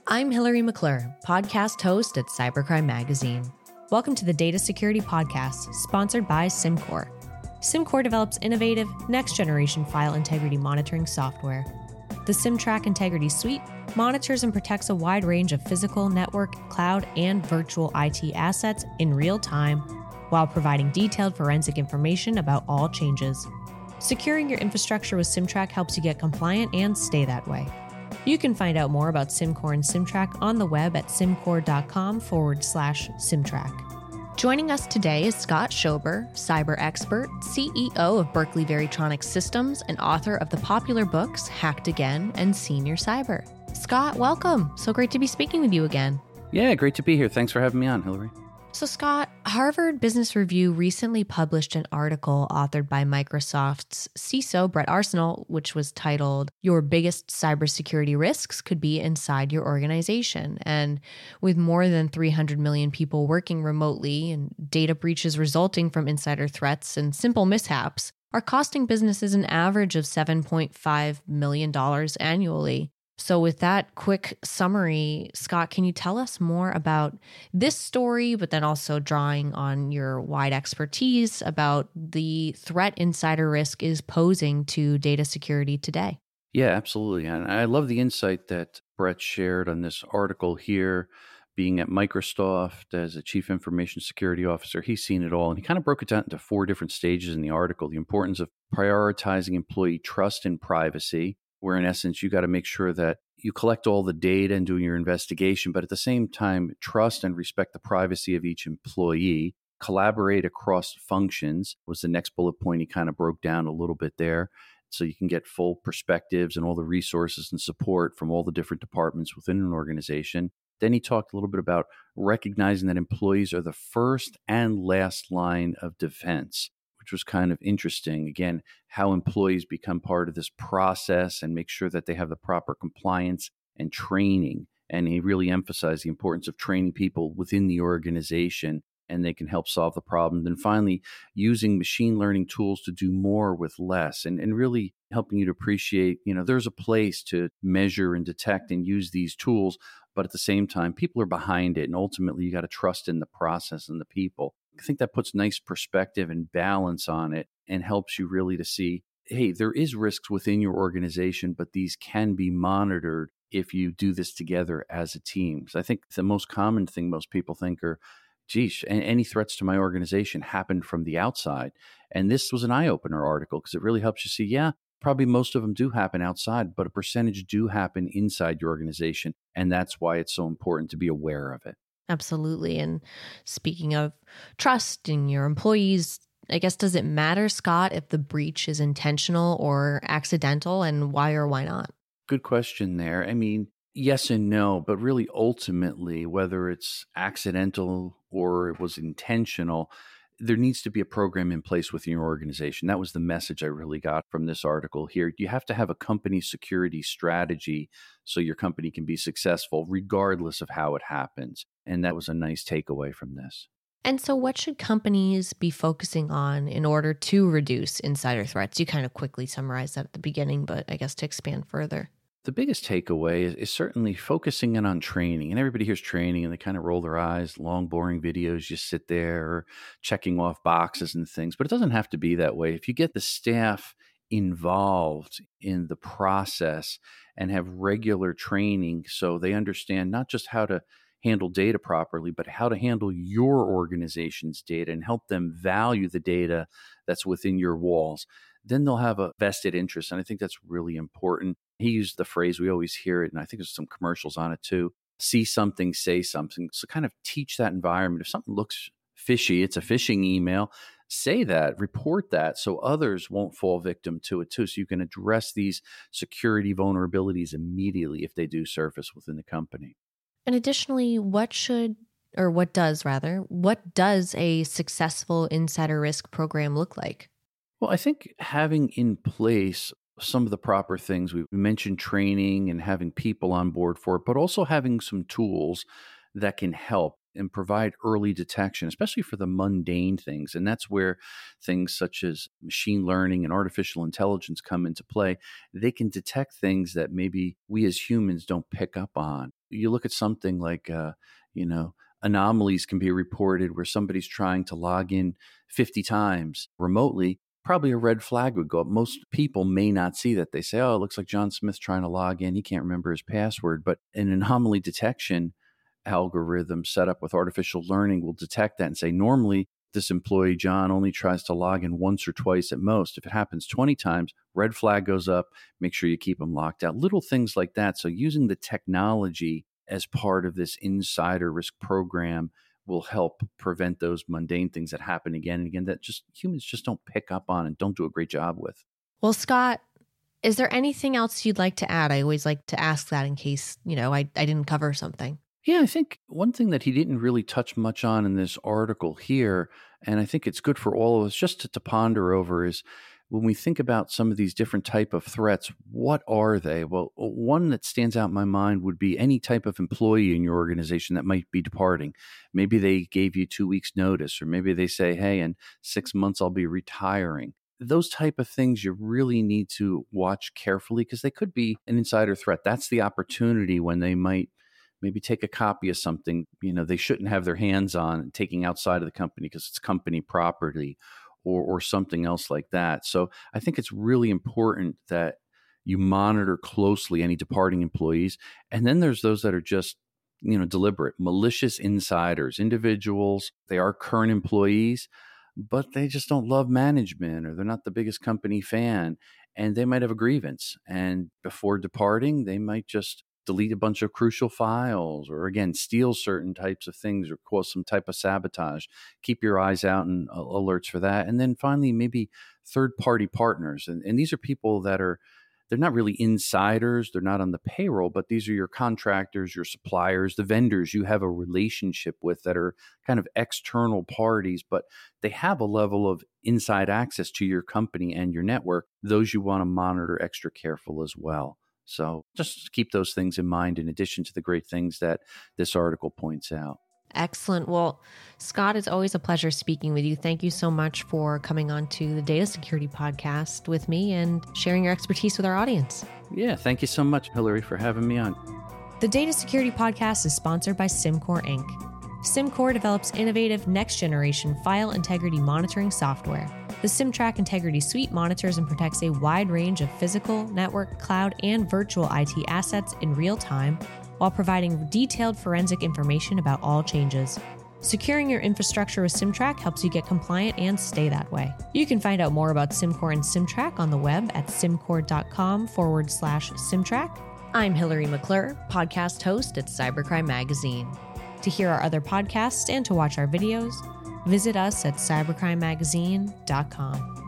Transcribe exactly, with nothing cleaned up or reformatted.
I'm Hillary McClure, podcast host at Cybercrime Magazine. Welcome to the Data Security Podcast, sponsored by SimCore. SimCore develops innovative, next-generation file integrity monitoring software. The SimTrack Integrity Suite monitors and protects a wide range of physical, network, cloud, and virtual I T assets in real time, while providing detailed forensic information about all changes. Securing your infrastructure with SimTrack helps you get compliant and stay that way. You can find out more about SimCore and SimTrack on the web at simcore.com forward slash SimTrack. Joining us today is Scott Schober, cyber expert, C E O of Berkeley Veritronics Systems, and author of the popular books Hacked Again and Senior Cyber. Scott, welcome. So great to be speaking with you again. Yeah, great to be here. Thanks for having me on, Hillary. So Scott, Harvard Business Review recently published an article authored by Microsoft's C I S O, Brett Arsenal, which was titled, "Your Biggest Cybersecurity Risks Could Be Inside Your Organization." And with more than three hundred million people working remotely and data breaches resulting from insider threats and simple mishaps are costing businesses an average of seven point five million dollars annually. So with that quick summary, Scott, can you tell us more about this story, but then also drawing on your wide expertise about the threat insider risk is posing to data security today? Yeah, absolutely. And I love the insight that Brett shared on this article here. Being at Microsoft as a chief information security officer, he's seen it all. And he kind of broke it down into four different stages in the article. The importance of prioritizing employee trust and privacy, where in essence, you got to make sure that you collect all the data and doing your investigation, but at the same time, trust and respect the privacy of each employee. Collaborate across functions was the next bullet point he kind of broke down a little bit there. So you can get full perspectives and all the resources and support from all the different departments within an organization. Then he talked a little bit about recognizing that employees are the first and last line of defense, which was kind of interesting. Again, how employees become part of this process and make sure that they have the proper compliance and training. And he really emphasized the importance of training people within the organization, and they can help solve the problem. And finally, using machine learning tools to do more with less, and, and really helping you to appreciate, you know, there's a place to measure and detect and use these tools, but at the same time, people are behind it. And ultimately, you got to trust in the process and the people. I think that puts nice perspective and balance on it and helps you really to see, hey, there is risks within your organization, but these can be monitored if you do this together as a team. So I think the most common thing most people think are, geez, any threats to my organization happened from the outside. And this was an eye-opener article because it really helps you see, yeah, probably most of them do happen outside, but a percentage do happen inside your organization. And that's why it's so important to be aware of it. Absolutely. And speaking of trust in your employees, I guess, does it matter, Scott, if the breach is intentional or accidental, and why or why not? Good question there. I mean, yes and no, but really ultimately, whether it's accidental or it was intentional, there needs to be a program in place within your organization. That was the message I really got from this article here. You have to have a company security strategy so your company can be successful regardless of how it happens. And that was a nice takeaway from this. And so what should companies be focusing on in order to reduce insider threats? You kind of quickly summarized that at the beginning, but I guess to expand further. The biggest takeaway is, is certainly focusing in on training. And everybody hears training and they kind of roll their eyes, long, boring videos, you sit there checking off boxes and things. But it doesn't have to be that way. If you get the staff involved in the process and have regular training so they understand not just how to handle data properly, but how to handle your organization's data and help them value the data that's within your walls, then they'll have a vested interest. And I think that's really important. He used the phrase, we always hear it, and I think there's some commercials on it too, see something, say something. So kind of teach that environment. If something looks fishy, it's a phishing email, say that, report that so others won't fall victim to it too. So you can address these security vulnerabilities immediately if they do surface within the company. And additionally, what should, or what does rather, what does a successful insider risk program look like? Well, I think having in place some of the proper things, we mentioned training and having people on board for it, but also having some tools that can help. and provide early detection, especially for the mundane things. And that's where things such as machine learning and artificial intelligence come into play. They can detect things that maybe we as humans don't pick up on. You look at something like, uh, you know, anomalies can be reported where somebody's trying to log in fifty times remotely. Probably a red flag would go up. Most people may not see that. They say, oh, it looks like John Smith's trying to log in. He can't remember his password. But an anomaly detection algorithm set up with artificial learning will detect that and say, normally this employee, John, only tries to log in once or twice at most. If it happens twenty times, red flag goes up. Make sure you keep them locked out. Little things like that. So using the technology as part of this insider risk program will help prevent those mundane things that happen again and again that just humans just don't pick up on and don't do a great job with. Well, Scott, is there anything else you'd like to add? I always like to ask that in case, you know, I, I didn't cover something. Yeah, I think one thing that he didn't really touch much on in this article here, and I think it's good for all of us just to, to ponder over, is when we think about some of these different type of threats, what are they? Well, one that stands out in my mind would be any type of employee in your organization that might be departing. Maybe they gave you two weeks notice, or maybe they say, hey, in six months I'll be retiring. Those type of things you really need to watch carefully because they could be an insider threat. That's the opportunity when they might maybe take a copy of something, you know, they shouldn't have their hands on, taking outside of the company because it's company property. Or, or something else like that. So I think it's really important that you monitor closely any departing employees. And then there's those that are just, you know, deliberate, malicious insiders, individuals. They are current employees, but they just don't love management or they're not the biggest company fan. And they might have a grievance. And before departing, they might just delete a bunch of crucial files or, again, steal certain types of things or cause some type of sabotage. Keep your eyes out and uh, alerts for that. And then finally, maybe third-party partners. And, and these are people that are, they're not really insiders. They're not on the payroll, but these are your contractors, your suppliers, the vendors you have a relationship with that are kind of external parties, but they have a level of inside access to your company and your network. Those you want to monitor extra careful as well. So just keep those things in mind in addition to the great things that this article points out. Excellent. Well, Scott, it's always a pleasure speaking with you. Thank you so much for coming on to the Data Security Podcast with me and sharing your expertise with our audience. Yeah, thank you so much, Hillary, for having me on. The Data Security Podcast is sponsored by SimCore Incorporated. SimCore develops innovative next-generation file integrity monitoring software. The SimTrack Integrity Suite monitors and protects a wide range of physical, network, cloud, and virtual I T assets in real time, while providing detailed forensic information about all changes. Securing your infrastructure with SimTrack helps you get compliant and stay that way. You can find out more about SimCore and SimTrack on the web at simcore.com forward slash SimTrack. I'm Hillary McClure, podcast host at Cybercrime Magazine. To hear our other podcasts and to watch our videos, visit us at cybercrime magazine dot com.